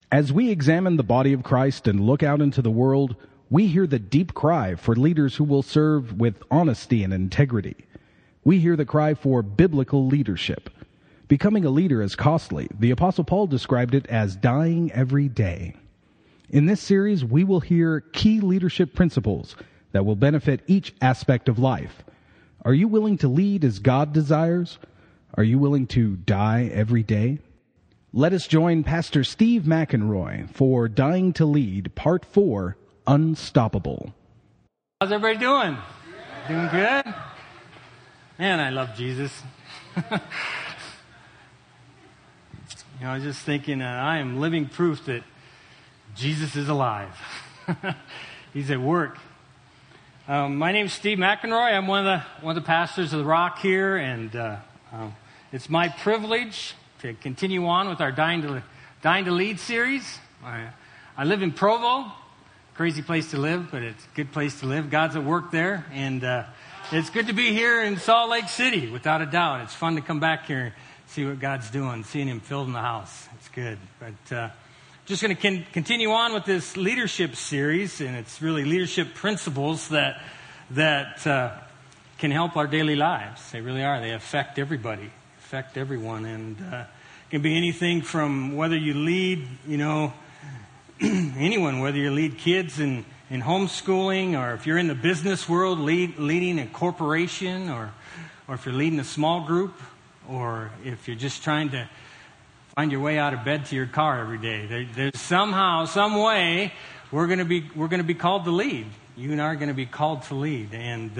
As we examine the body of Christ and look out into the world, we hear the deep cry for leaders who will serve with honesty and integrity. We hear the cry for biblical leadership. Becoming a leader is costly. The Apostle Paul described it as dying every day. In this series, we will hear key leadership principles that will benefit each aspect of life. Are you willing to lead as God desires? Are you willing to die every day? Let us join Pastor Steve McEnroy for Dying to Lead, Part 4, Unstoppable. How's everybody doing? Doing good? Man, I love Jesus. I was just thinking, I am living proof that Jesus is alive. He's at work. My name is Steve McEnroy. I'm one of the pastors of the Rock here, and it's my privilege to continue on with our Dying to Lead series. I live in Provo. Crazy place to live, but it's a good place to live. God's at work there, and it's good to be here in Salt Lake City, without a doubt. It's fun to come back here and see what God's doing, seeing Him filled in the house. It's good. But just going to continue on with this leadership series, and it's really leadership principles that can help our daily lives. They really are. They affect everybody, affect everyone, and it can be anything from whether you lead, anyone, whether you lead kids in homeschooling, or if you're in the business world, leading a corporation, or if you're leading a small group, or if you're just trying to find your way out of bed to your car every day. There's somehow, some way, we're going to be called to lead. You and I are going to be called to lead, and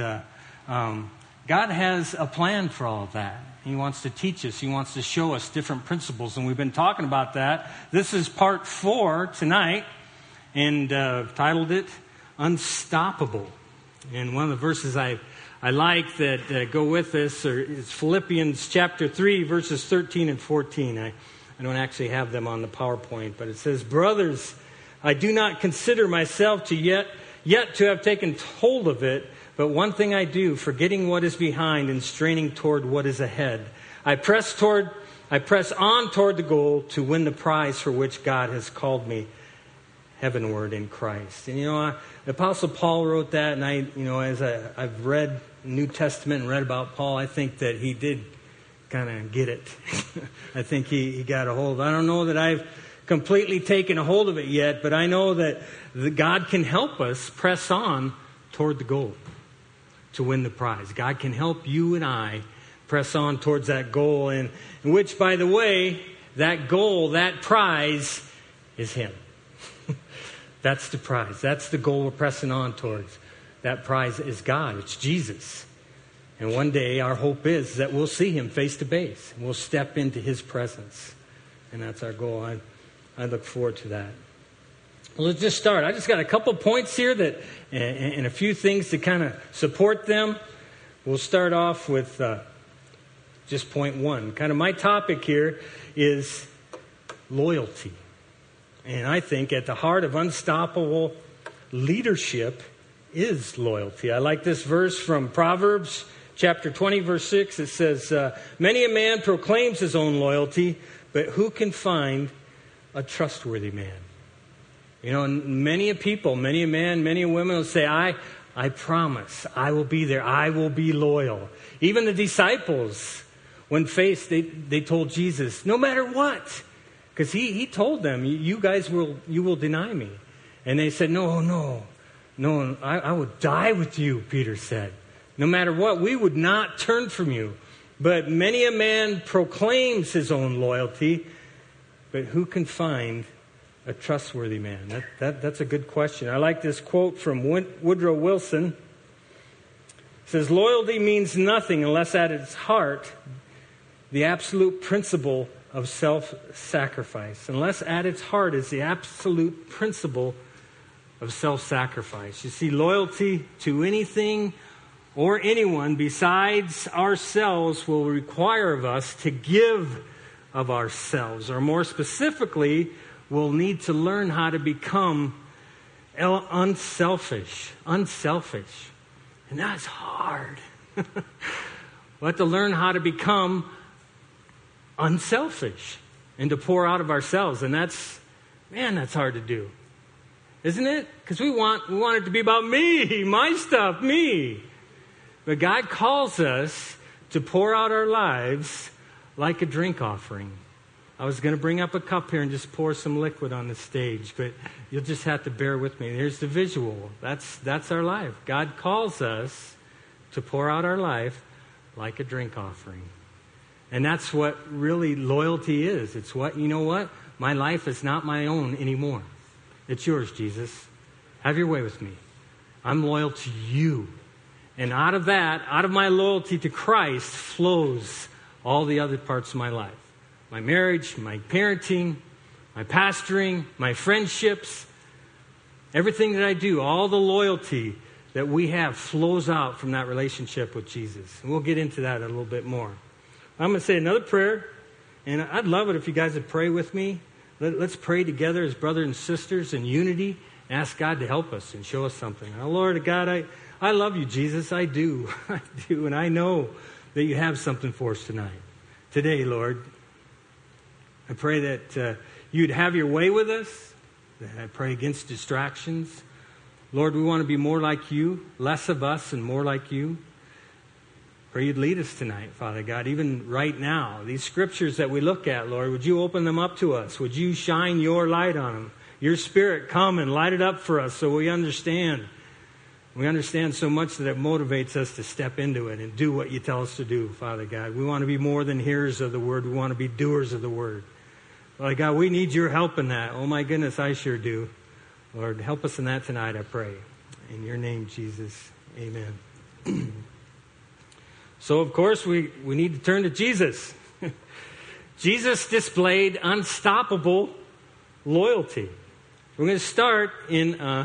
God has a plan for all of that. He wants to teach us. He wants to show us different principles, and we've been talking about that. This is part 4 tonight, and titled it Unstoppable. And one of the verses I like that go with this is Philippians chapter 3, verses 13 and 14. I don't actually have them on the PowerPoint, but it says, "Brothers, I do not consider myself to yet to have taken hold of it, but one thing I do, forgetting what is behind and straining toward what is ahead. I press on toward the goal to win the prize for which God has called me heavenward in Christ." And the Apostle Paul wrote that, and as I've read New Testament and read about Paul, I think that he did kind of get it. I think he got a hold. I don't know that I've completely taken a hold of it yet, but I know that God can help us press on toward the goal to win the prize. God can help you and I press on towards that goal, and which, by the way, that goal, that prize, is Him. That's the prize. That's the goal we're pressing on towards. That prize is God. It's Jesus. And one day our hope is that we'll see Him face to face. We'll step into His presence. And that's our goal. I look forward to that. Well, let's just start. I just got a couple points here and a few things to kind of support them. We'll start off with just point 1. Kind of my topic here is loyalty. And I think at the heart of unstoppable leadership is loyalty. I like this verse from Proverbs chapter 20, verse 6. It says, "Many a man proclaims his own loyalty, but who can find a trustworthy man?" Many a people, many a man, many a woman will say, I promise, I will be there. I will be loyal. Even the disciples, when faced, they told Jesus, no matter what. Because he told them, you will deny me. And they said, no, I will die with you, Peter said. No matter what, we would not turn from you. But many a man proclaims his own loyalty, but who can find a trustworthy man? That's a good question. I like this quote from Woodrow Wilson. It says, "Loyalty means nothing unless at its heart the absolute principle of self-sacrifice." Unless at its heart is the absolute principle of self-sacrifice. You see, loyalty to anything or anyone besides ourselves will require of us to give of ourselves, or more specifically, we'll need to learn how to become unselfish. And that's hard. We'll have to learn how to become unselfish and to pour out of ourselves. And that's Man, that's hard to do. Isn't it? Because we want it to be about me, my stuff, me. But God calls us to pour out our lives like a drink offering. I was going to bring up a cup here and just pour some liquid on the stage, but you'll just have to bear with me. Here's the visual. That's our life. God calls us to pour out our life like a drink offering. And that's what really loyalty is. It's what, you know what? My life is not my own anymore. It's yours, Jesus. Have your way with me. I'm loyal to you. And out of that, out of my loyalty to Christ, flows all the other parts of my life. My marriage, my parenting, my pastoring, my friendships, everything that I do, all the loyalty that we have flows out from that relationship with Jesus. And we'll get into that a little bit more. I'm going to say another prayer, and I'd love it if you guys would pray with me. Let's pray together as brothers and sisters in unity and ask God to help us and show us something. Oh, Lord God, I love you, Jesus. I do. I do. And I know that you have something for us tonight. Today, Lord, I pray that you'd have your way with us. I pray against distractions. Lord, we want to be more like you, less of us and more like you. Pray you'd lead us tonight, Father God, even right now. These scriptures that we look at, Lord, would you open them up to us? Would you shine your light on them? Your Spirit come and light it up for us so we understand. We understand so much that it motivates us to step into it and do what you tell us to do, Father God. We want to be more than hearers of the word. We want to be doers of the word. Father God, we need your help in that. Oh my goodness, I sure do. Lord, help us in that tonight, I pray. In your name, Jesus. Amen. So, of course, we need to turn to Jesus. Jesus displayed unstoppable loyalty. We're going to start in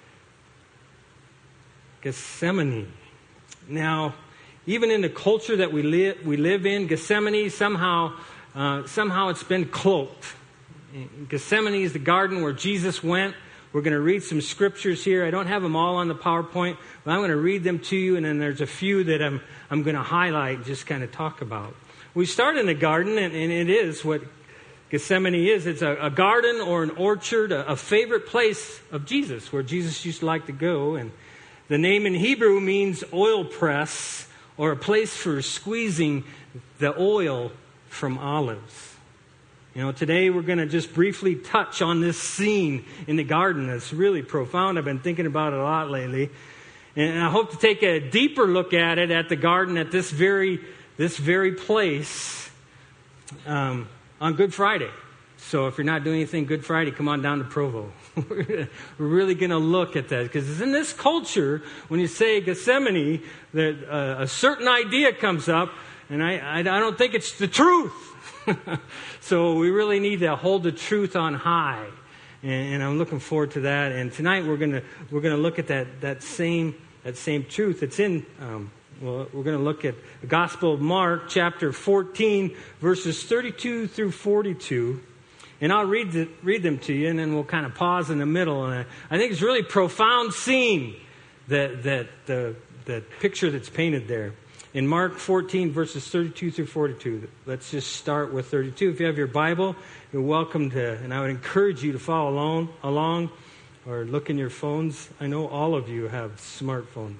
Gethsemane. Now, even in the culture that we live in, Gethsemane, somehow it's been cloaked. Gethsemane is the garden where Jesus went. We're going to read some scriptures here. I don't have them all on the PowerPoint, but I'm going to read them to you, and then there's a few that I'm going to highlight and just kind of talk about. We start in the garden, and it is what Gethsemane is. It's a garden or an orchard, a favorite place of Jesus, where Jesus used to like to go. And the name in Hebrew means oil press, or a place for squeezing the oil from olives. You know, today we're going to just briefly touch on this scene in the garden. It's really profound. I've been thinking about it a lot lately. And I hope to take a deeper look at it, at the garden, at this very place on Good Friday. So if you're not doing anything Good Friday, come on down to Provo. We're really going to look at that. Because in this culture, when you say Gethsemane, that a certain idea comes up, and I don't think it's the truth. So we really need to hold the truth on high, and I'm looking forward to that. And tonight we're gonna look at that same truth. It's in we're going to look at the Gospel of Mark, chapter 14, verses 32 through 42, and I'll read them to you, and then we'll kind of pause in the middle. And I think it's a really profound scene that picture that's painted there. In Mark 14, verses 32 through 42, let's just start with 32. If you have your Bible, you're welcome to, and I would encourage you to follow along or look in your phones. I know all of you have smartphones.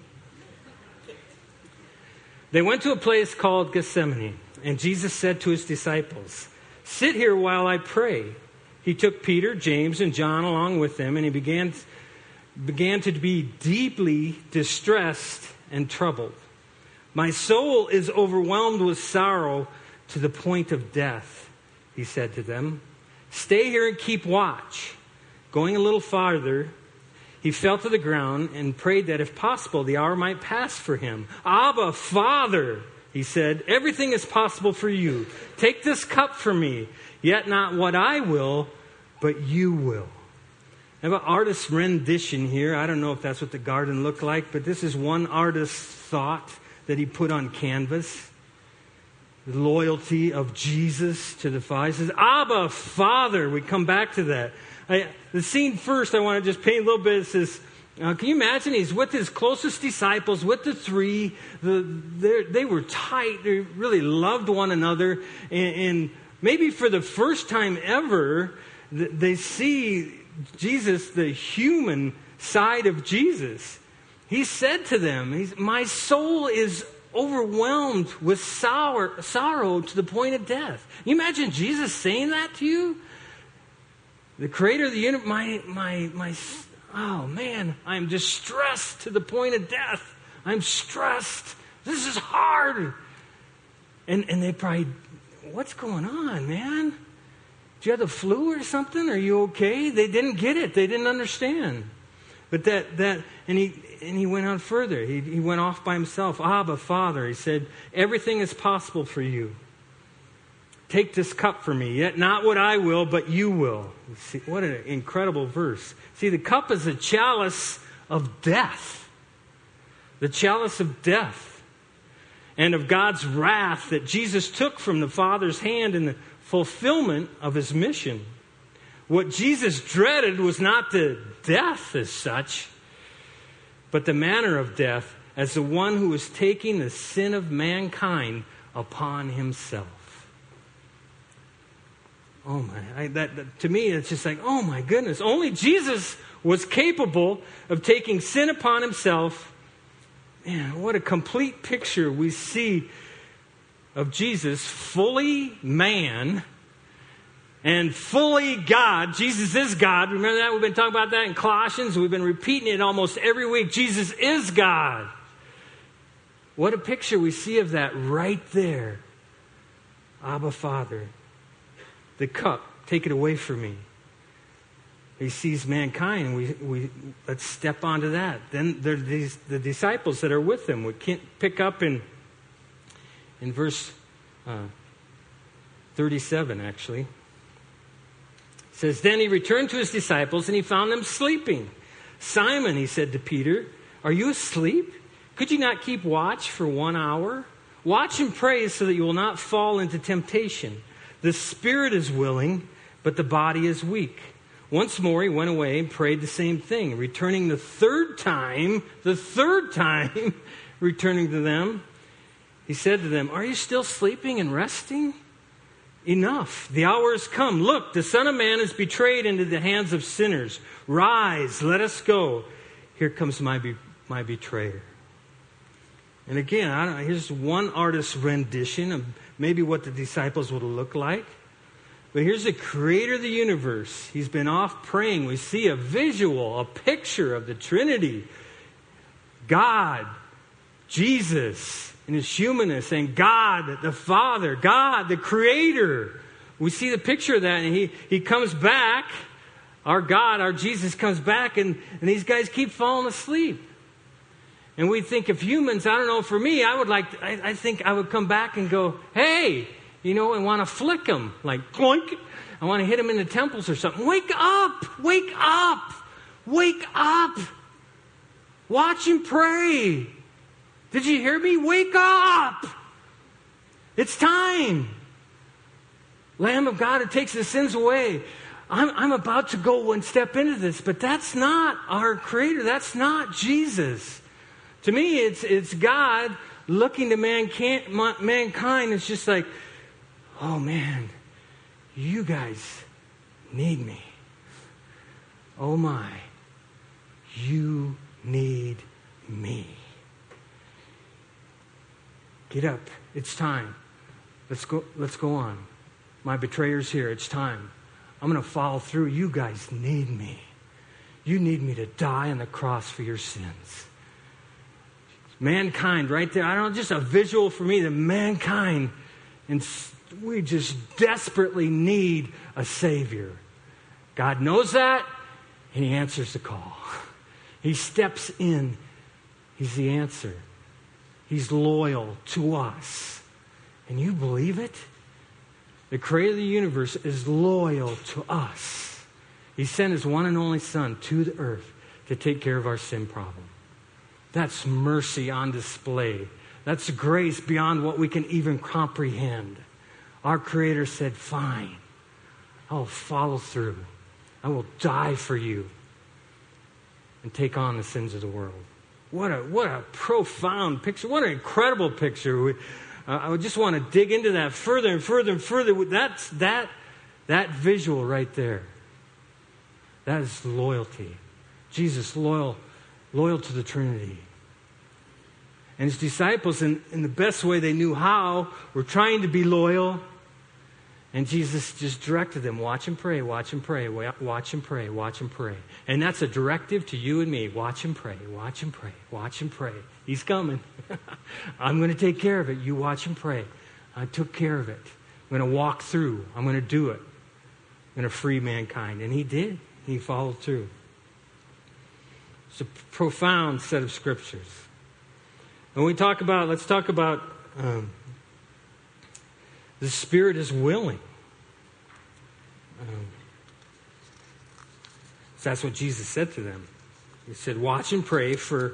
They went to a place called Gethsemane, and Jesus said to his disciples, "Sit here while I pray." He took Peter, James, and John along with them, and he began to be deeply distressed and troubled. "My soul is overwhelmed with sorrow to the point of death," he said to them. "Stay here and keep watch." Going a little farther, he fell to the ground and prayed that if possible, the hour might pass for him. "Abba, Father," he said, "everything is possible for you. Take this cup from me, yet not what I will, but you will." I have an artist's rendition here. I don't know if that's what the garden looked like, but this is one artist's thought that he put on canvas. The loyalty of Jesus to the Father. He says, "Abba, Father." We come back to that. The scene first, I want to just paint a little bit. It says, can you imagine? He's with his closest disciples, with the three. They were tight. They really loved one another. And maybe for the first time ever, They see Jesus, the human side of Jesus. He said to them, my soul is overwhelmed with sorrow to the point of death. Can you imagine Jesus saying that to you? The creator of the universe, oh man, I'm distressed to the point of death. I'm stressed. This is hard. And they probably, what's going on, man? Do you have the flu or something? Are you okay? They didn't get it. They didn't understand. But and he went on further. He went off by himself. Abba, Father, he said, everything is possible for you. Take this cup from me, yet not what I will, but you will. See, what an incredible verse. See, the cup is a chalice of death. The chalice of death. And of God's wrath that Jesus took from the Father's hand in the fulfillment of his mission. What Jesus dreaded was not the death as such, but the manner of death as the one who was taking the sin of mankind upon himself. Oh my, to me it's just like, oh my goodness, only Jesus was capable of taking sin upon himself. Man, what a complete picture we see of Jesus, fully man and fully God. Jesus is God. Remember that? We've been talking about that in Colossians. We've been repeating it almost every week. Jesus is God. What a picture we see of that right there. Abba, Father. The cup, take it away from me. He sees mankind. We let's step onto that. Then there are the disciples that are with him. We can't pick up in verse 37, actually. It says, then he returned to his disciples and he found them sleeping. Simon, he said to Peter, are you asleep? Could you not keep watch for 1 hour? Watch and pray so that you will not fall into temptation. The spirit is willing, but the body is weak. Once more he went away and prayed the same thing. Returning the third time, returning to them, he said to them, are you still sleeping and resting? Enough. The hour has come. Look, the Son of Man is betrayed into the hands of sinners. Rise, let us go. Here comes my betrayer. And again, here's one artist's rendition of maybe what the disciples would have looked like. But here's the creator of the universe. He's been off praying. We see a visual, a picture of the Trinity. God, Jesus in his humanness, and God the Father, God the Creator. We see the picture of that, and he comes back. Our God, our Jesus comes back, and these guys keep falling asleep. And we think of humans, I don't know, for me, I think I would come back and go, hey, and want to flick them, like, clunk. I want to hit them in the temples or something. Wake up! Wake up! Wake up! Watch and pray. Did you hear me? Wake up! It's time. Lamb of God who takes the sins away. I'm about to go and step into this, but that's not our Creator. That's not Jesus. To me, it's God looking to mankind. It's just like, oh man, you guys need me. Oh my, you need me. Get up. It's time. Let's go on. My betrayer's here. It's time. I'm going to follow through. You guys need me. You need me to die on the cross for your sins. Mankind right there. I don't know, just a visual for me that mankind, and we just desperately need a Savior. God knows that, and he answers the call. He steps in. He's the answer. He's loyal to us. And you believe it? The creator of the universe is loyal to us. He sent his one and only Son to the earth to take care of our sin problem. That's mercy on display. That's grace beyond what we can even comprehend. Our Creator said, fine, I will follow through. I will die for you and take on the sins of the world. What a profound picture. What an incredible picture. I would just want to dig into that further and further and further. That's that visual right there. That is loyalty. Jesus, loyal to the Trinity. And his disciples, in the best way they knew how, were trying to be loyal. And Jesus just directed them, watch and pray, watch and pray, watch and pray, watch and pray. And that's a directive to you and me. Watch and pray, watch and pray, watch and pray. He's coming. I'm going to take care of it. You watch and pray. I took care of it. I'm going to walk through. I'm going to do it. I'm going to free mankind. And he did. He followed through. It's a profound set of scriptures. And let's talk about the Spirit is willing. So that's what Jesus said to them. He said, watch and pray, for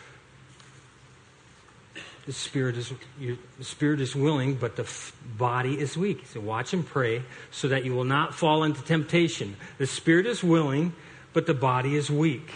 the Spirit is willing, but the body is weak. He said, watch and pray so that you will not fall into temptation. The Spirit is willing, but the body is weak.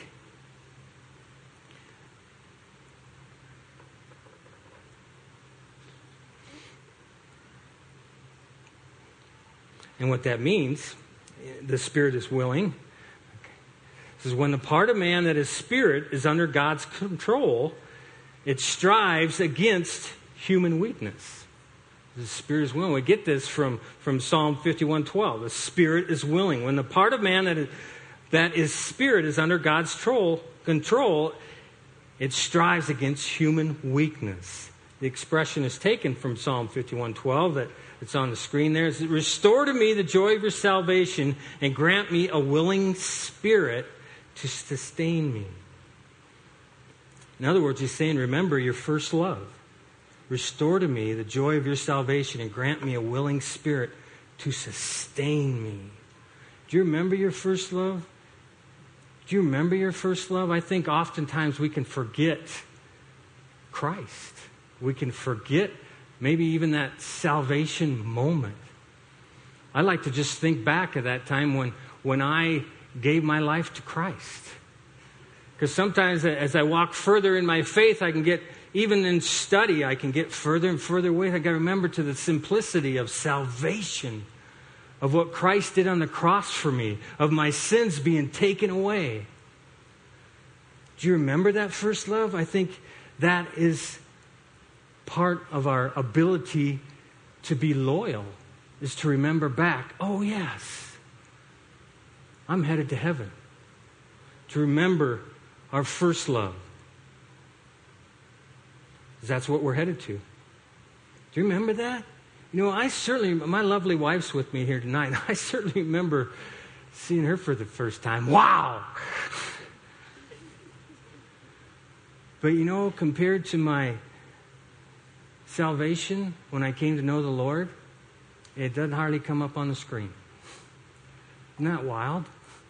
And what that means, the Spirit is willing. This is when the part of man that is spirit is under God's control, it strives against human weakness. The Spirit is willing. We get this from Psalm 51:12. The Spirit is willing. When the part of man that is spirit is under God's control, it strives against human weakness. The expression is taken from Psalm 51:12 that it's on the screen there. It's, restore to me the joy of your salvation and grant me a willing spirit to sustain me. In other words, he's saying, remember your first love. Restore to me the joy of your salvation and grant me a willing spirit to sustain me. Do you remember your first love? Do you remember your first love? I think oftentimes we can forget Christ. We can forget maybe even that salvation moment. I like to just think back at that time when I gave my life to Christ. Because sometimes as I walk further in my faith, I can get, even in study, I can get further and further away. I got to remember to the simplicity of salvation, of what Christ did on the cross for me, of my sins being taken away. Do you remember that first love? I think that is part of our ability to be loyal, is to remember back, oh yes, I'm headed to heaven. To remember our first love. That's what we're headed to. Do you remember that? You know, my lovely wife's with me here tonight. I certainly remember seeing her for the first time. Wow! But you know, compared to my salvation, when I came to know the Lord, it doesn't hardly come up on the screen. Isn't that wild?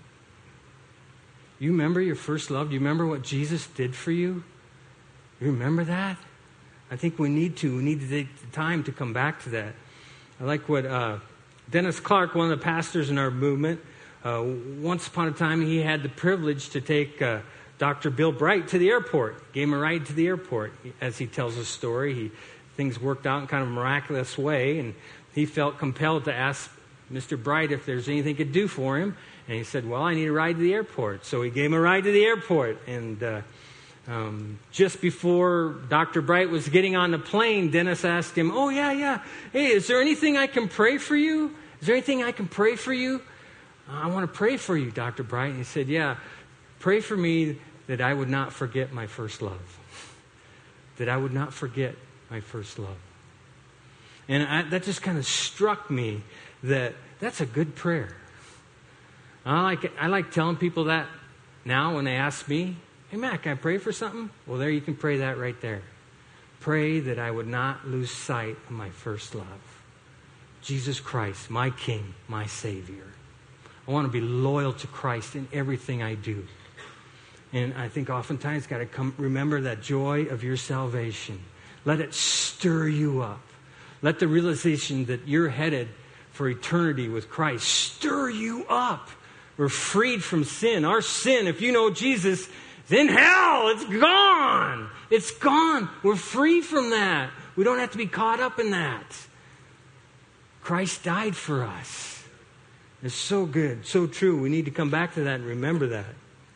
You remember your first love? Do you remember what Jesus did for you? You remember that? I think we need to take the time to come back to that. I like what Dennis Clark, one of the pastors in our movement, once upon a time he had the privilege to take Dr. Bill Bright to the airport. Gave him a ride to the airport. As he tells his story, things worked out in kind of a miraculous way, and he felt compelled to ask Mr. Bright if there's anything he could do for him. And he said, well, I need a ride to the airport. So he gave him a ride to the airport. And just before Dr. Bright was getting on the plane, Dennis asked him, oh, yeah. Hey, is there anything I can pray for you? Is there anything I can pray for you? I want to pray for you, Dr. Bright. And he said, yeah, pray for me that I would not forget my first love. That I would not forget my first love. And that just kind of struck me that that's a good prayer. I like telling people that now when they ask me, hey, Matt, can I pray for something? Well, there you can pray that right there. Pray that I would not lose sight of my first love. Jesus Christ, my King, my Savior. I want to be loyal to Christ in everything I do. And I think oftentimes got to remember that joy of your salvation. Let it stir you up. Let the realization that you're headed for eternity with Christ stir you up. We're freed from sin. Our sin, if you know Jesus, is in hell. It's gone. It's gone. We're free from that. We don't have to be caught up in that. Christ died for us. It's so good, so true. We need to come back to that and remember that.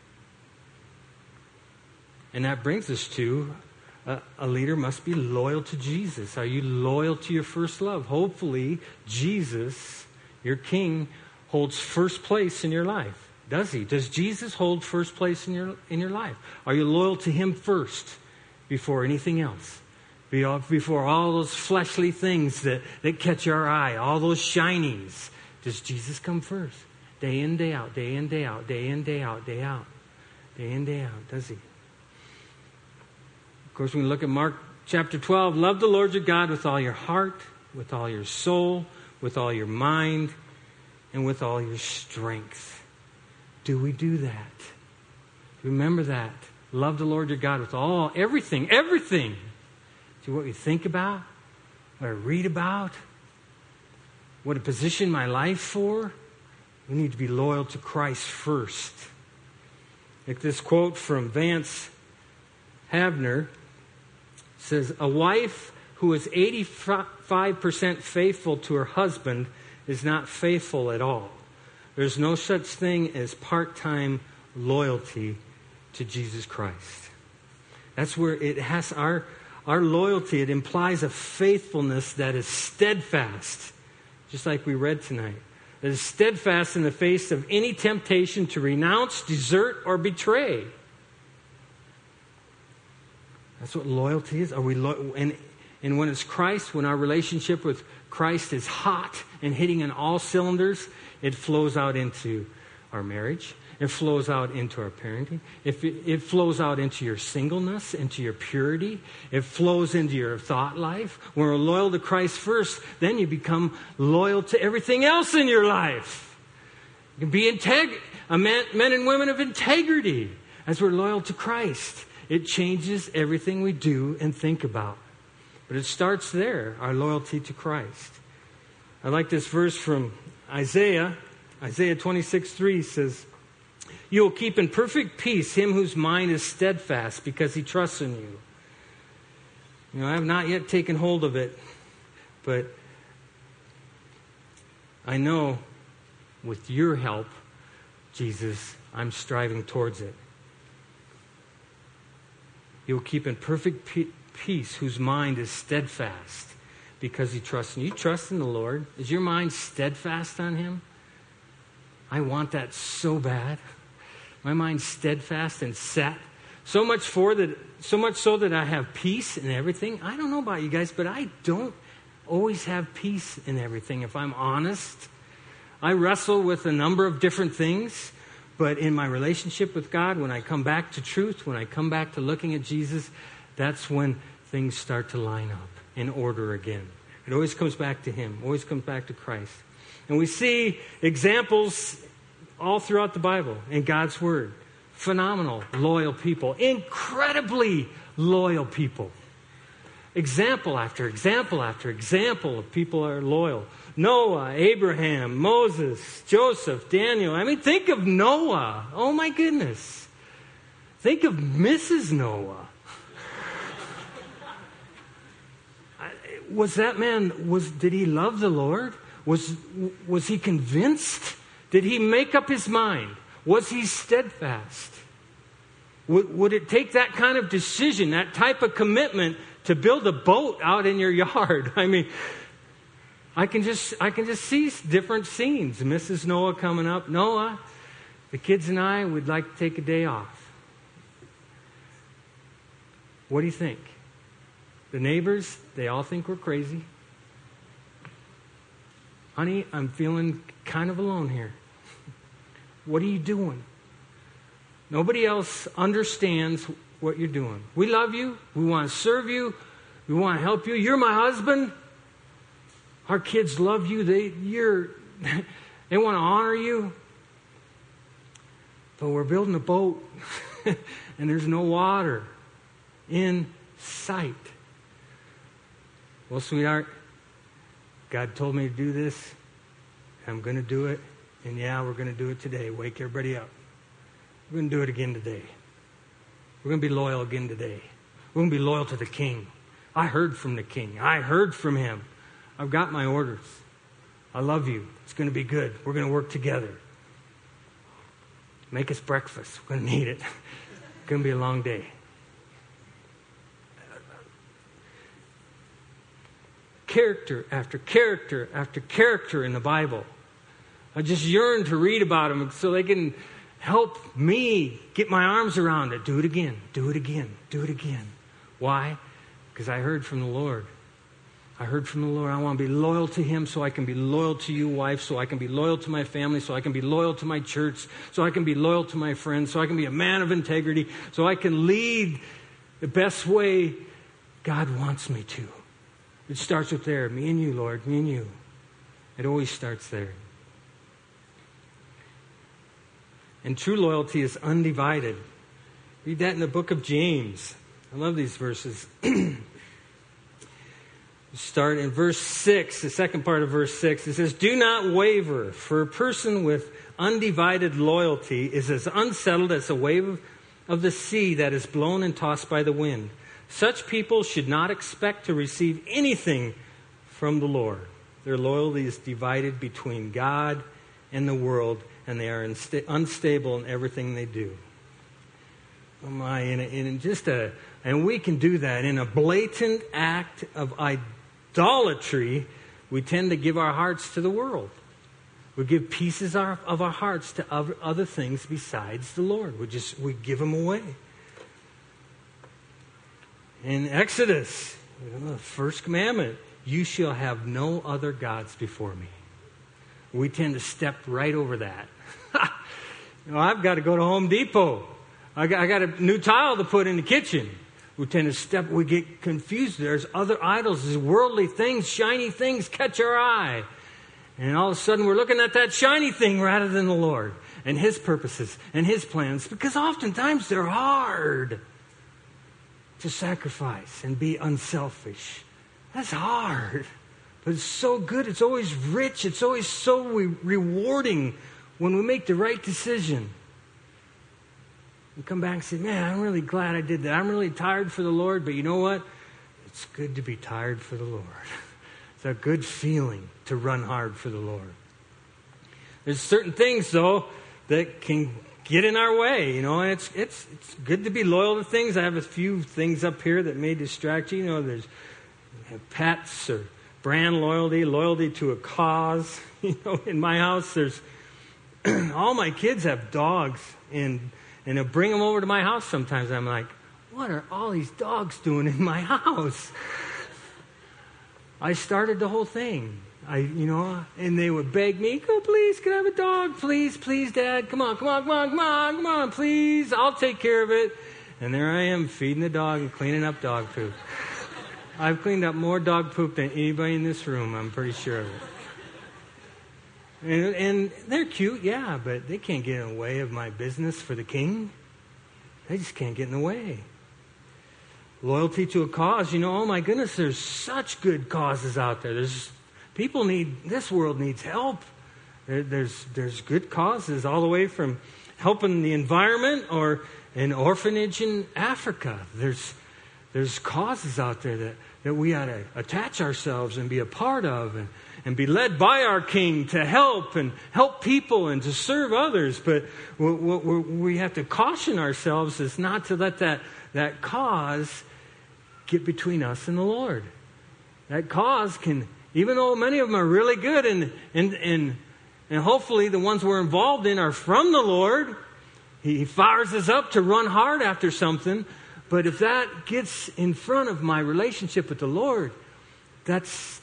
And that brings us to a leader must be loyal to Jesus. Are you loyal to your first love? Hopefully, Jesus, your King, holds first place in your life. Does he? Does Jesus hold first place in your life? Are you loyal to him first before anything else? Before all those fleshly things that catch our eye, all those shinings. Does Jesus come first? Day in, day out, day in, day out, day in, day out, day out. Day in, day out, does he? Of course, when we look at Mark chapter 12, love the Lord your God with all your heart, with all your soul, with all your mind, and with all your strength. Do we do that? Remember that. Love the Lord your God with everything. To what we think about, what I read about, what I position my life for. We need to be loyal to Christ first. Like this quote from Vance Havner says, a wife who is 85% faithful to her husband is not faithful at all. There's no such thing as part-time loyalty to Jesus Christ. That's where it has our loyalty. It implies a faithfulness that is steadfast, just like we read tonight. That is steadfast in the face of any temptation to renounce, desert, or betray. That's what loyalty is. Are we and when it's Christ, when our relationship with Christ is hot and hitting on all cylinders, it flows out into our marriage. It flows out into our parenting. It flows out into your singleness, into your purity. It flows into your thought life. When we're loyal to Christ first, then you become loyal to everything else in your life. You can be men and women of integrity as we're loyal to Christ. It changes everything we do and think about. But it starts there, our loyalty to Christ. I like this verse from Isaiah. Isaiah 26:3 says, you will keep in perfect peace him whose mind is steadfast because he trusts in you. You know, I have not yet taken hold of it, but I know with your help, Jesus, I'm striving towards it. You will keep in perfect peace whose mind is steadfast because he trusts in you. You trust in the Lord. Is your mind steadfast on him? I want that so bad. My mind's steadfast and set. So much so that I have peace in everything. I don't know about you guys, but I don't always have peace in everything, if I'm honest. I wrestle with a number of different things, but in my relationship with God, when I come back to truth, when I come back to looking at Jesus, that's when things start to line up in order again. It always comes back to him, always comes back to Christ. And we see examples all throughout the Bible and God's Word. Phenomenal, loyal people. Incredibly loyal people. Example after example after example of people that are loyal. Noah, Abraham, Moses, Joseph, Daniel. I mean, think of Noah. Oh my goodness. Think of Mrs. Noah. Did he love the Lord? Was he convinced? Did he make up his mind? Was he steadfast? Would it take that kind of decision, that type of commitment to build a boat out in your yard? I mean, I can just see different scenes. Mrs. Noah coming up. Noah, the kids and I would like to take a day off. What do you think? The neighbors, they all think we're crazy. Honey, I'm feeling kind of alone here. What are you doing? Nobody else understands what you're doing. We love you. We want to serve you. We want to help you. You're my husband. Our kids love you. They want to honor you. But we're building a boat and there's no water in sight. Well, sweetheart, God told me to do this. I'm going to do it. And yeah, we're going to do it today. Wake everybody up. We're going to do it again today. We're going to be loyal again today. We're going to be loyal to the King. I heard from the King. I heard from him. I've got my orders. I love you. It's going to be good. We're going to work together. Make us breakfast. We're going to need it. It's going to be a long day. Character after character after character in the Bible. I just yearn to read about them so they can help me get my arms around it. Do it again. Do it again. Do it again. Why? Because I heard from the Lord. I heard from the Lord. I want to be loyal to Him so I can be loyal to you, wife, so I can be loyal to my family, so I can be loyal to my church, so I can be loyal to my friends, so I can be a man of integrity, so I can lead the best way God wants me to. It starts with there. Me and you, Lord. Me and you. It always starts there. And true loyalty is undivided. Read that in the book of James. I love these verses. Start in verse 6, the second part of verse 6. It says, do not waver, for a person with undivided loyalty is as unsettled as a wave of the sea that is blown and tossed by the wind. Such people should not expect to receive anything from the Lord. Their loyalty is divided between God and the world, and they are unstable in everything they do. Oh my! And we can do that in a blatant act of idolatry. We tend to give our hearts to the world. We give pieces of our hearts to other things besides the Lord. We give them away. In Exodus, the first commandment, you shall have no other gods before me. We tend to step right over that. I've got to go to Home Depot. I got a new tile to put in the kitchen. We get confused. There's other idols, there's worldly things, shiny things catch our eye. And all of a sudden we're looking at that shiny thing rather than the Lord and His purposes and His plans, because oftentimes they're hard to sacrifice and be unselfish. That's hard. But it's so good. It's always rich. It's always so rewarding when we make the right decision. And come back and say, man, I'm really glad I did that. I'm really tired for the Lord, but you know what? It's good to be tired for the Lord. It's a good feeling to run hard for the Lord. There's certain things, though, that can get in our way, and it's good to be loyal to things. I have a few things up here that may distract you. There's pets or brand loyalty to a cause. In my house, there's all my kids have dogs, and I bring them over to my house sometimes. I'm like, what are all these dogs doing in my house? I started the whole thing. And they would beg me, "Oh, please, can I have a dog? Please, please, Dad. Come on, please. I'll take care of it." And there I am feeding the dog and cleaning up dog poop. I've cleaned up more dog poop than anybody in this room, I'm pretty sure of it. And they're cute, yeah, but they can't get in the way of my business for the King. They just can't get in the way. Loyalty to a cause, oh my goodness, there's such good causes out there. This world needs help. There's good causes all the way from helping the environment or an orphanage in Africa. There's causes out there that we ought to attach ourselves and be a part of and be led by our King to help people and to serve others. But what we have to caution ourselves is not to let that cause get between us and the Lord. That cause can, even though many of them are really good and hopefully the ones we're involved in are from the Lord, He fires us up to run hard after something. But if that gets in front of my relationship with the Lord, that's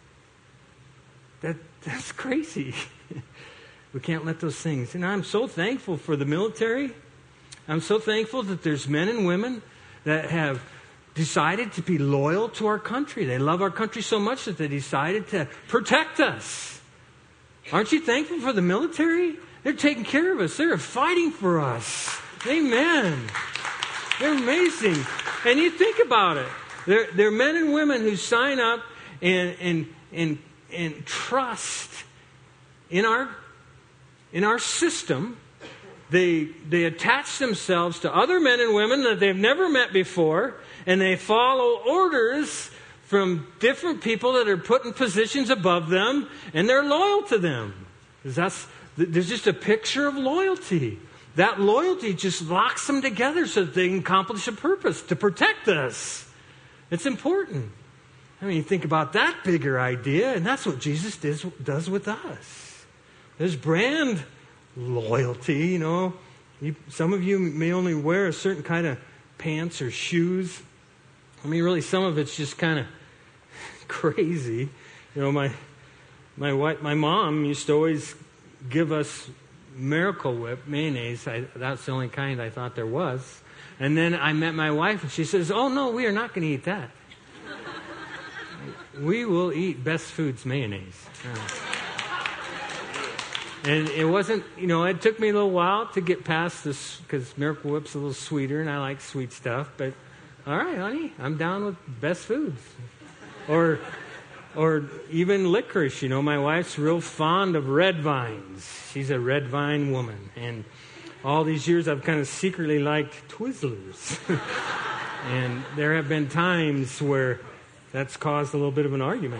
crazy. We can't let those things. And I'm so thankful for the military. I'm so thankful that there's men and women that have decided to be loyal to our country. They love our country so much that they decided to protect us. Aren't you thankful for the military? They're taking care of us. They're fighting for us. Amen. They're amazing. And you think about it. They're men and women who sign up and trust in our system. They attach themselves to other men and women that they've never met before, and they follow orders from different people that are put in positions above them, and they're loyal to them. There's just a picture of loyalty. That loyalty just locks them together so that they can accomplish a purpose, to protect us. It's important. I mean, you think about that bigger idea, and that's what Jesus does with us. There's brand loyalty, you know. Some of you may only wear a certain kind of pants or shoes. I mean, really, some of it's just kind of crazy. You know, my mom used to always give us Miracle Whip mayonnaise. That's the only kind I thought there was. And then I met my wife, and she says, "Oh no, we are not going to eat that. We will eat Best Foods mayonnaise." And it wasn't, you know, it took me a little while to get past this, because Miracle Whip's a little sweeter, and I like sweet stuff. But all right, honey, I'm down with Best Foods. Or even licorice. You know, my wife's real fond of red vines. She's a red vine woman. And all these years I've kind of secretly liked Twizzlers. And there have been times where that's caused a little bit of an argument.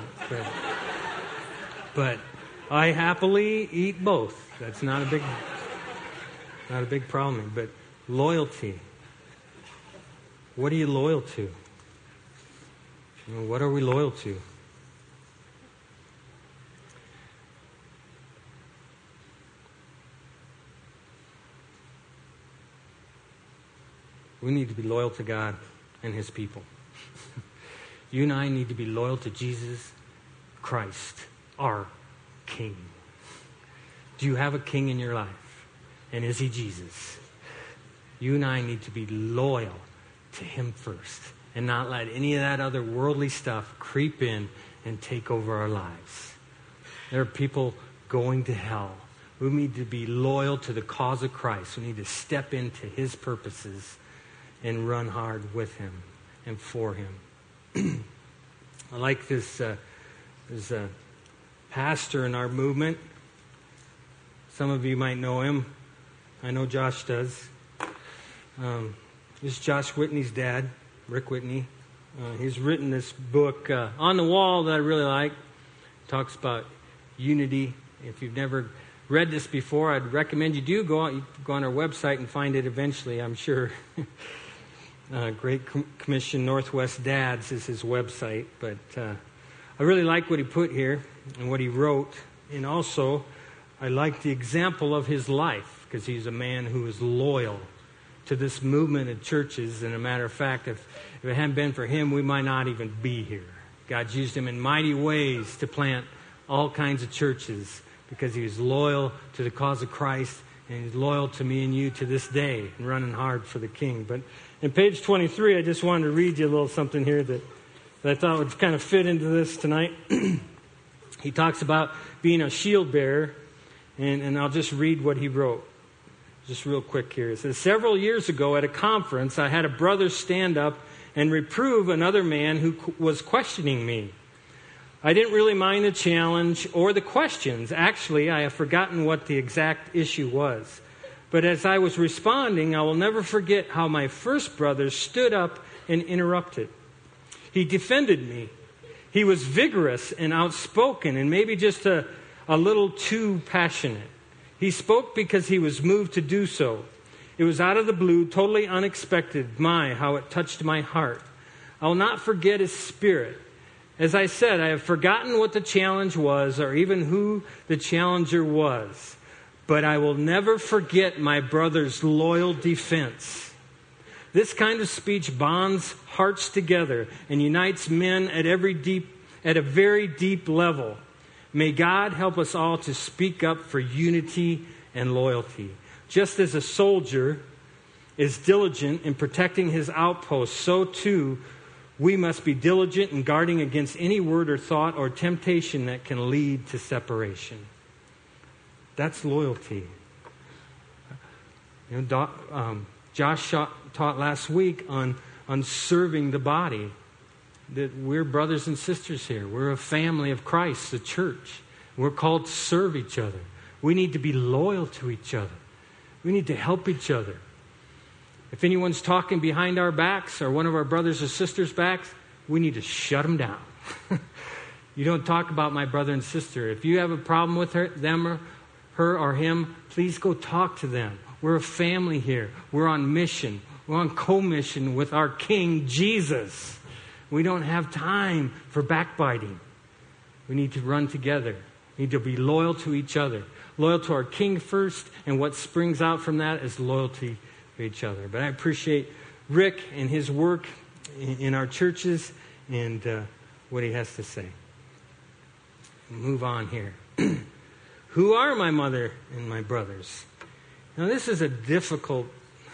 But I happily eat both. That's not a big problem. But loyalty. What are you loyal to? You know, what are we loyal to? We need to be loyal to God and His people. You and I need to be loyal to Jesus Christ, our King. Do you have a king in your life? And is he Jesus? You and I need to be loyal to Him first and not let any of that other worldly stuff creep in and take over our lives. There are people going to hell. We need to be loyal to the cause of Christ. We need to step into His purposes and run hard with Him and for Him. I like this. There's a pastor in our movement. Some of you might know him. I know Josh does. This is Josh Whitney's dad, Rick Whitney. He's written this book on the wall that I really like. It talks about unity. If you've never read this before, I'd recommend you do go on our website and find it eventually, I'm sure. Great Commission Northwest Dads is his website. But I really like what he put here and what he wrote. And also, I like the example of his life, because he's a man who is loyal to this movement of churches. And a matter of fact, if it hadn't been for him, we might not even be here. God's used him in mighty ways to plant all kinds of churches because he was loyal to the cause of Christ, and he's loyal to me and you to this day and running hard for the King. But in page 23, I just wanted to read you a little something here that I thought would kind of fit into this tonight. He talks about being a shield bearer, and I'll just read what he wrote. Just real quick here. It says, "Several years ago at a conference, I had a brother stand up and reprove another man who was questioning me. I didn't really mind the challenge or the questions. Actually, I have forgotten what the exact issue was. But as I was responding, I will never forget how my first brother stood up and interrupted. He defended me. He was vigorous and outspoken and maybe just a little too passionate. He spoke because he was moved to do so. It was out of the blue, totally unexpected. My, how it touched my heart. I will not forget his spirit. As I said, I have forgotten what the challenge was or even who the challenger was. But I will never forget my brother's loyal defense. This kind of speech bonds hearts together and unites men at a very deep level. May God help us all to speak up for unity and loyalty. Just as a soldier is diligent in protecting his outpost, so too we must be diligent in guarding against any word or thought or temptation that can lead to separation." That's loyalty. You know, Josh taught last week on serving the body. That we're brothers and sisters here. We're a family of Christ, the church. We're called to serve each other. We need to be loyal to each other. We need to help each other. If anyone's talking behind our backs or one of our brothers or sisters' backs, we need to shut them down. You don't talk about my brother and sister. If you have a problem with her or him, please go talk to them. We're a family here. We're on mission. We're on co-mission with our King, Jesus. We don't have time for backbiting. We need to run together. We need to be loyal to each other. Loyal to our King first, and what springs out from that is loyalty to each other. But I appreciate Rick and his work in our churches and what he has to say. Move on here. Who are my mother and my brothers? Now this is a difficult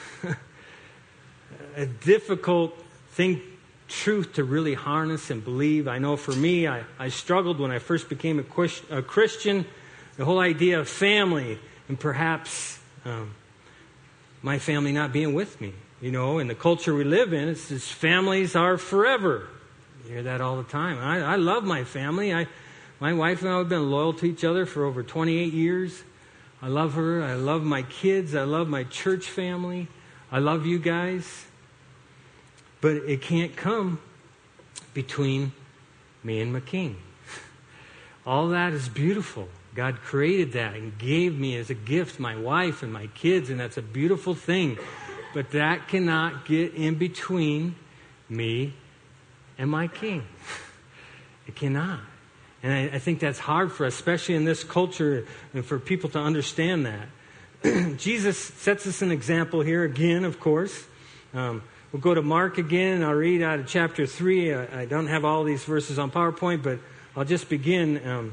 truth to really harness and believe. I know for me, I struggled when I first became a Christian. The whole idea of family and perhaps my family not being with me. You know, in the culture we live in, it's just families are forever. You hear that all the time. I love my family. My wife and I have been loyal to each other for over 28 years. I love her. I love my kids. I love my church family. I love you guys. But it can't come between me and my King. All that is beautiful. God created that and gave me as a gift my wife and my kids, and that's a beautiful thing. But that cannot get in between me and my King. It cannot. And I think that's hard for us, especially in this culture, and for people to understand that. Jesus sets us an example here again, of course. We'll go to Mark again, and I'll read out of chapter 3. I don't have all these verses on PowerPoint, but I'll just begin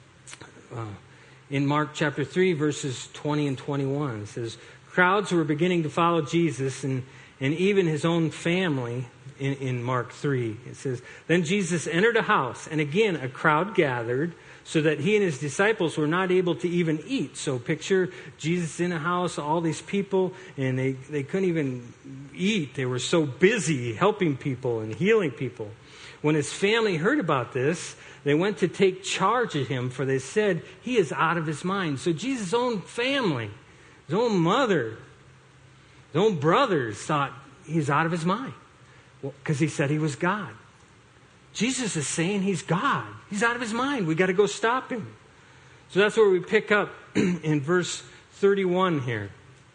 in Mark chapter 3, verses 20 and 21. It says, crowds were beginning to follow Jesus, and even his own family. In Mark 3, it says, then Jesus entered a house, and again a crowd gathered, so that he and his disciples were not able to even eat. So picture Jesus in a house, all these people, and they couldn't even eat. They were so busy helping people and healing people. When his family heard about this, they went to take charge of him, for they said, he is out of his mind. So Jesus' own family, his own mother, his own brothers thought he's out of his mind. Because he said he was God. Jesus is saying he's God. He's out of his mind. We got to go stop him. So that's where we pick up in verse 31 here.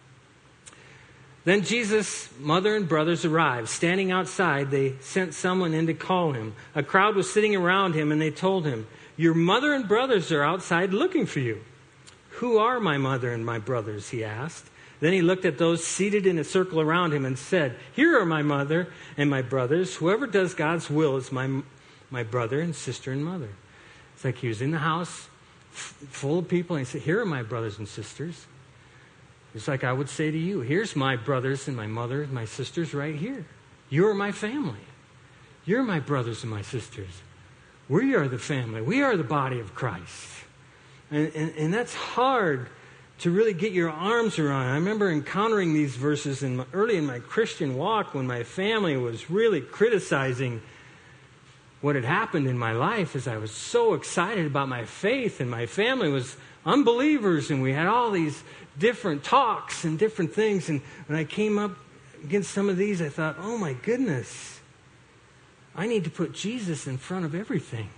Then Jesus' mother and brothers arrived. Standing outside, they sent someone in to call him. A crowd was sitting around him, and they told him, your mother and brothers are outside looking for you. Who are my mother and my brothers? He asked. Then he looked at those seated in a circle around him and said, here are my mother and my brothers. Whoever does God's will is my brother and sister and mother. It's like he was in the house full of people, and he said, here are my brothers and sisters. It's like I would say to you, here's my brothers and my mother and my sisters right here. You're my family. You're my brothers and my sisters. We are the family. We are the body of Christ. And that's hard to really get your arms around. I remember encountering these verses early in my Christian walk when my family was really criticizing what had happened in my life, as I was so excited about my faith, and my family was unbelievers, and we had all these different talks and different things. And when I came up against some of these, I thought, oh my goodness, I need to put Jesus in front of everything.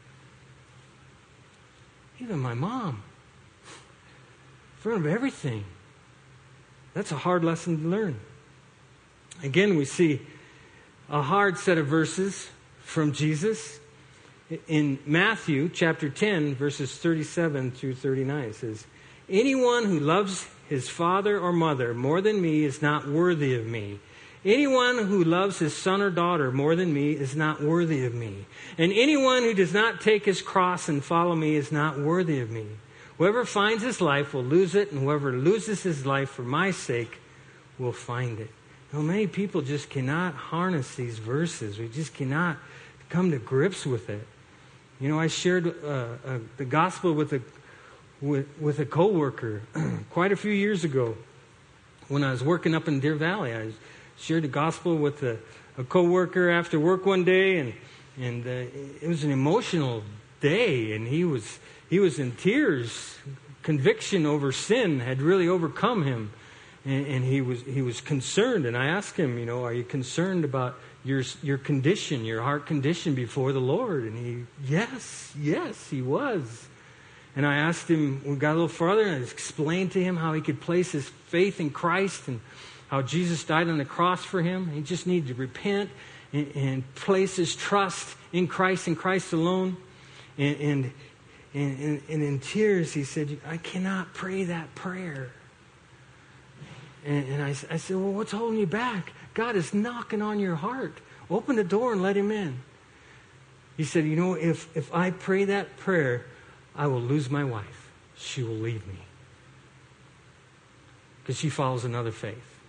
Even my mom. In front of everything. That's a hard lesson to learn. Again, we see a hard set of verses from Jesus. In Matthew chapter 10, verses 37 through 39, it says, anyone who loves his father or mother more than me is not worthy of me. Anyone who loves his son or daughter more than me is not worthy of me. And anyone who does not take his cross and follow me is not worthy of me. Whoever finds his life will lose it, and whoever loses his life for my sake will find it. Now, many people just cannot harness these verses. We just cannot come to grips with it. You know, I shared the gospel with a coworker quite a few years ago when I was working up in Deer Valley. I shared the gospel with a coworker after work one day, and it was an emotional day, and he was in tears. Conviction over sin had really overcome him, and he was concerned. And I asked him, you know, are you concerned about your condition, your heart condition before the Lord. And yes, he was. And I asked him, we got a little further, and I explained to him how he could place his faith in Christ and how Jesus died on the cross for him. He just needed to repent and place his trust in Christ and Christ alone. And in tears, he said, I cannot pray that prayer. And I said, well, what's holding you back? God is knocking on your heart. Open the door and let him in. He said, if I pray that prayer, I will lose my wife. She will leave me. Because she follows another faith.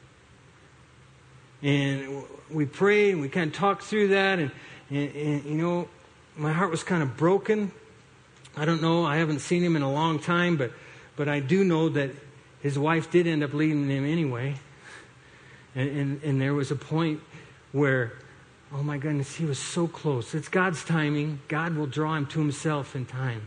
And we prayed and we kind of talked through that. And my heart was kind of broken. I don't know. I haven't seen him in a long time. But I do know that his wife did end up leaving him anyway. And there was a point where, oh my goodness, he was so close. It's God's timing. God will draw him to himself in time.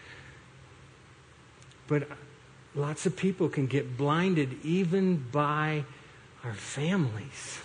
But lots of people can get blinded even by our families.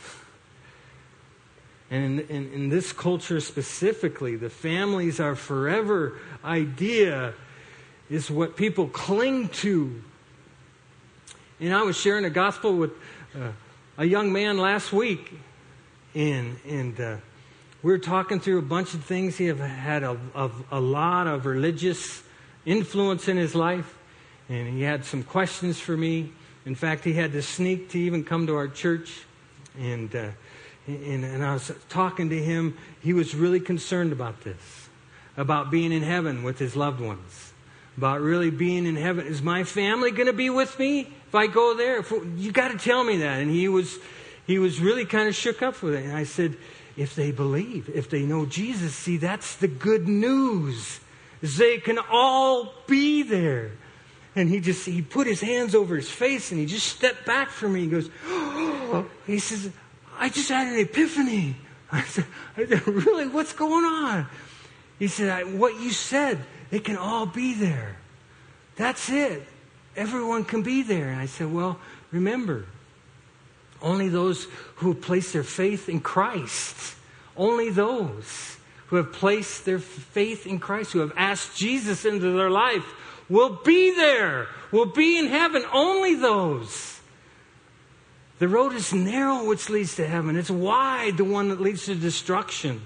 And in this culture specifically, the families are forever idea is what people cling to. And I was sharing the gospel with a young man last week, and we were talking through a bunch of things. He had a lot of religious influence in his life. And he had some questions for me. In fact, he had to sneak to even come to our church. And I was talking to him. He was really concerned about this, about being in heaven with his loved ones, about really being in heaven. Is my family going to be with me if I go there? You got to tell me that. And he was really kind of shook up with it. And I said, if they believe, if they know Jesus, see, that's the good news. They can all be there. And he put his hands over his face and he just stepped back from me. He goes, he says, I just had an epiphany. I said, really? What's going on? He said, what you said, they can all be there. That's it. Everyone can be there. And I said, well, remember, only those who have placed their faith in Christ, only those who have placed their faith in Christ, who have asked Jesus into their life, will be there, will be in heaven. Only those. The road is narrow which leads to heaven. It's wide, the one that leads to destruction.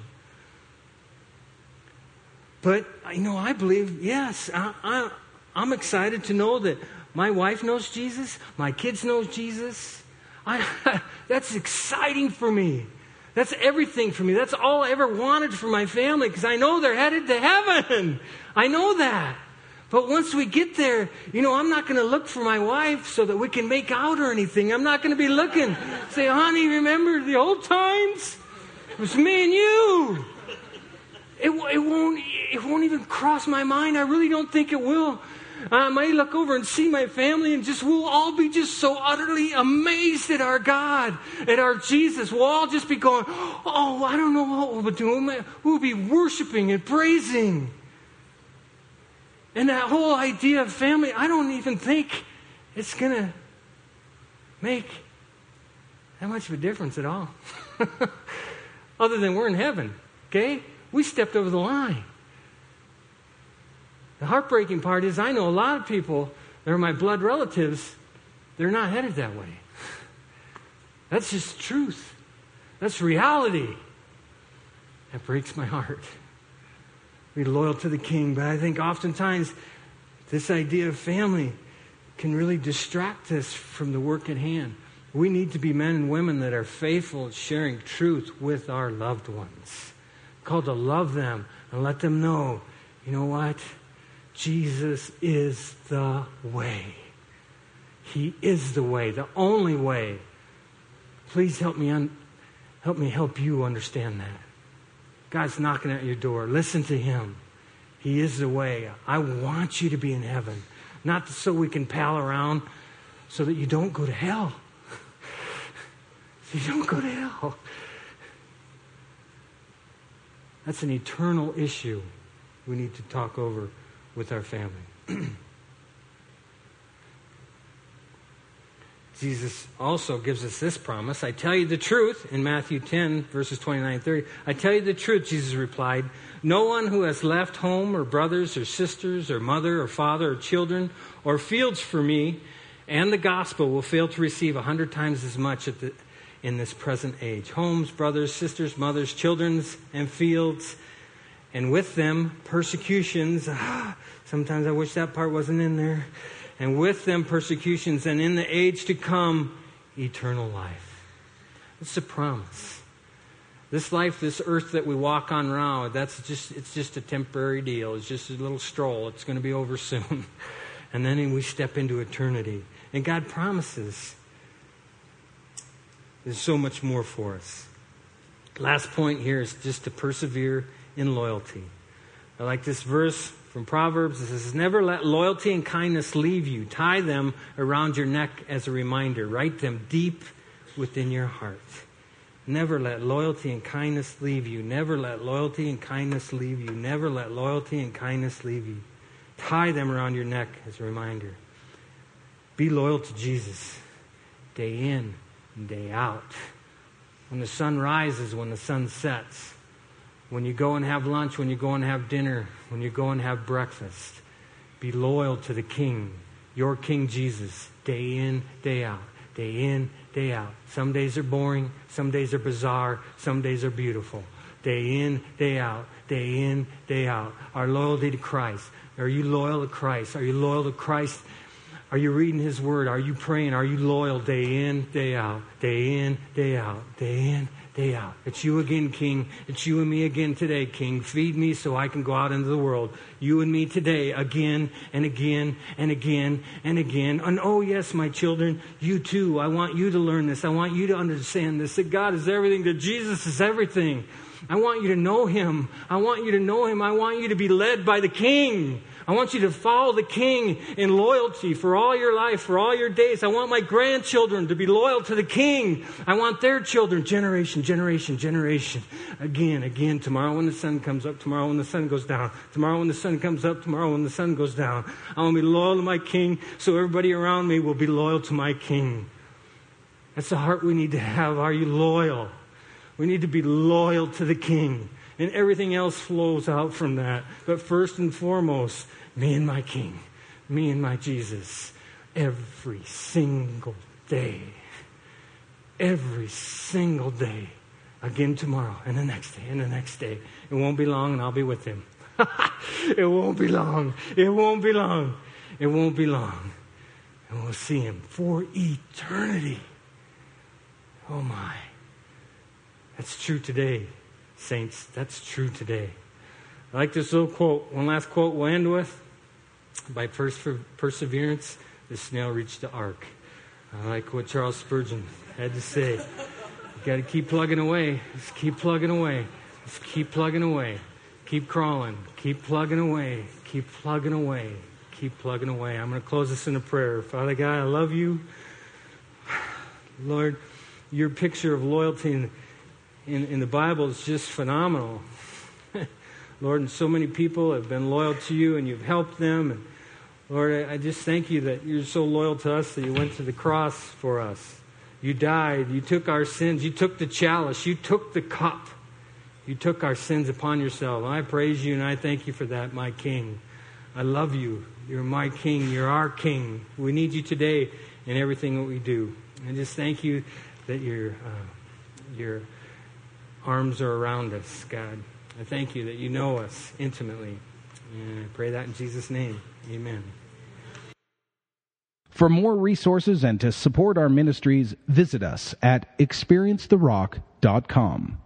But, I believe, yes, I'm excited to know that my wife knows Jesus, my kids know Jesus. That's exciting for me. That's everything for me. That's all I ever wanted for my family, because I know they're headed to heaven. I know that. But once we get there, I'm not going to look for my wife so that we can make out or anything. I'm not going to be looking. Say, honey, remember the old times? It was me and you. It won't even cross my mind. I really don't think it will. I may look over and see my family and we'll all be just so utterly amazed at our God, at our Jesus. We'll all just be going, oh, I don't know what we'll be doing. We'll be worshiping and praising. And that whole idea of family, I don't even think it's going to make that much of a difference at all. Other than we're in heaven, okay? We stepped over the line. The heartbreaking part is I know a lot of people that are my blood relatives, they're not headed that way. That's just truth. That's reality. That breaks my heart. Be loyal to the King. But I think oftentimes this idea of family can really distract us from the work at hand. We need to be men and women that are faithful at sharing truth with our loved ones. Called to love them and let them know, you know what? Jesus is the way. He is the way, the only way. Please help me help you understand that. God's knocking at your door. Listen to Him. He is the way. I want you to be in heaven. Not so we can pal around so that you don't go to hell. You don't go to hell. That's an eternal issue we need to talk over with our family. Jesus also gives us this promise. I tell you the truth, in Matthew 10, verses 29 and 30. I tell you the truth, Jesus replied. No one who has left home or brothers or sisters or mother or father or children or fields for me and the gospel will fail to receive 100 times as much in this present age. Homes, brothers, sisters, mothers, children, and fields, and with them persecutions. Sometimes I wish that part wasn't in there. And with them persecutions, and in the age to come, eternal life. It's a promise. This life, this earth that we walk on now, it's just a temporary deal. It's just a little stroll. It's going to be over soon. And then we step into eternity. And God promises there's so much more for us. Last point here is just to persevere in loyalty. I like this verse from Proverbs. It says, never let loyalty and kindness leave you. Tie them around your neck as a reminder. Write them deep within your heart. Never let loyalty and kindness leave you. Never let loyalty and kindness leave you. Never let loyalty and kindness leave you. Tie them around your neck as a reminder. Be loyal to Jesus day in and day out. When the sun rises, when the sun sets. When you go and have lunch, when you go and have dinner, when you go and have breakfast, be loyal to the King, your King Jesus, day in, day out, day in, day out. Some days are boring, some days are bizarre, some days are beautiful. Day in, day out, day in, day out. Our loyalty to Christ. Are you loyal to Christ? Are you loyal to Christ? Are you reading His Word? Are you praying? Are you loyal day in, day out, day in, day out, day in, day out? It's you again, King. It's you and me again today, King. Feed me so I can go out into the world. You and me today, again and again and again and again. And oh, yes, my children, you too. I want you to learn this. I want you to understand this, that God is everything, that Jesus is everything. I want you to know Him. I want you to know Him. I want you to be led by the King. I want you to follow the King in loyalty for all your life, for all your days. I want my grandchildren to be loyal to the King. I want their children, generation, generation, generation. Again, tomorrow when the sun comes up, tomorrow when the sun goes down, tomorrow when the sun comes up, tomorrow when the sun goes down. I want to be loyal to my King so everybody around me will be loyal to my King. That's the heart we need to have. Are you loyal? We need to be loyal to the King. And everything else flows out from that. But first and foremost, me and my King, me and my Jesus, every single day. Every single day. Again tomorrow, and the next day, and the next day. It won't be long, and I'll be with Him. It won't be long. It won't be long. It won't be long. And we'll see Him for eternity. Oh my. That's true today. Saints, that's true today. I like this little quote. One last quote we'll end with. By perseverance, the snail reached the ark. I like what Charles Spurgeon had to say. You got to keep plugging away. Just keep plugging away. Just keep plugging away. Keep crawling. Keep plugging away. Keep plugging away. Keep plugging away. I'm going to close this in a prayer. Father God, I love you. Lord, your picture of loyalty in the Bible is just phenomenal. Lord, and so many people have been loyal to you and you've helped them. And Lord, I just thank you that you're so loyal to us that you went to the cross for us. You died. You took our sins. You took the chalice. You took the cup. You took our sins upon yourself. And I praise you and I thank you for that, my King. I love you. You're my King. You're our King. We need you today in everything that we do. And just thank you that your arms are around us, God. I thank you that you know us intimately. And I pray that in Jesus' name. Amen. For more resources and to support our ministries, visit us at experiencetherock.com.